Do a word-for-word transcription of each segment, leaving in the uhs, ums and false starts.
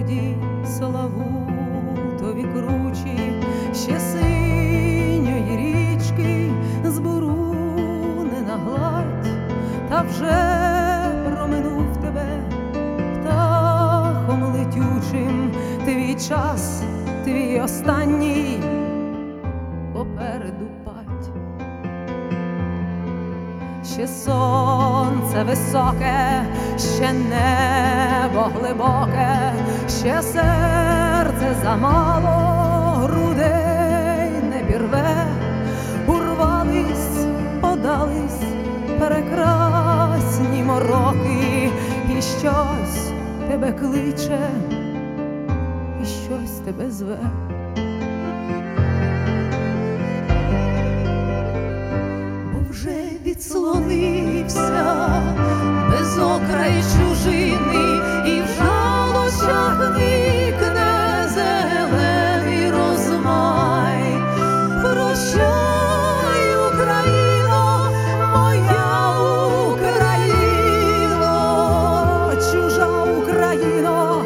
горді Славутові кручі, ще синьої річки збурунена гладь, та вже проминув тебе птахом летючим твій час, твій останній попереду пать. Ще сонце високе, ще небо глибоке, ще серце замало, грудей не пірве, урвались, подались прекрасні мороки, і щось тебе кличе, і щось тебе зве. Відслонився без окрай чужини, і в жалощах никне зелений розмай. Прощай, Україно, моя Україно, чужа Україно,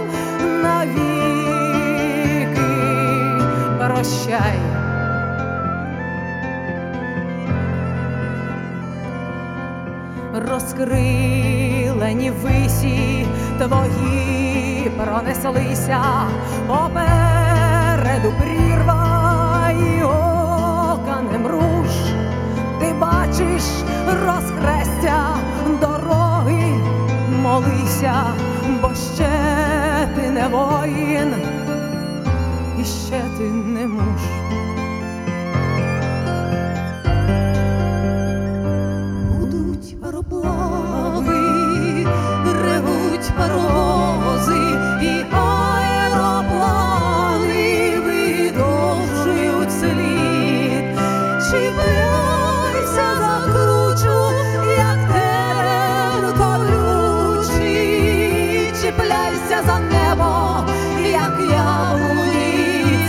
навіки прощай. Розкрилені висі твої пронеслися, попереду прірва і ока не мруж. Ти бачиш розхрестя дороги, молися, бо ще ти не воїн, і ще ти не муж. Пароплави, ревуть паровози, і аероплани видовжують слід. Чіпляйся за кручу, як тен колючий, чіпляйся за небо, як яблуній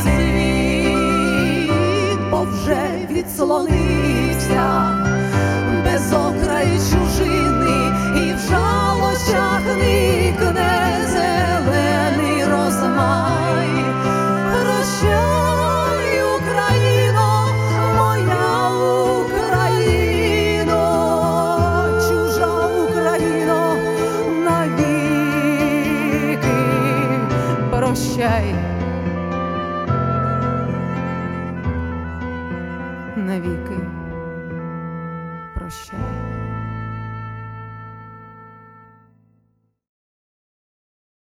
цвіт, бо вже відслонився без окраї чужини, і в жалощах никне зелений розмай. Прощай, Україно, моя Україно, чужа Україно, навіки прощай, навіки прощай.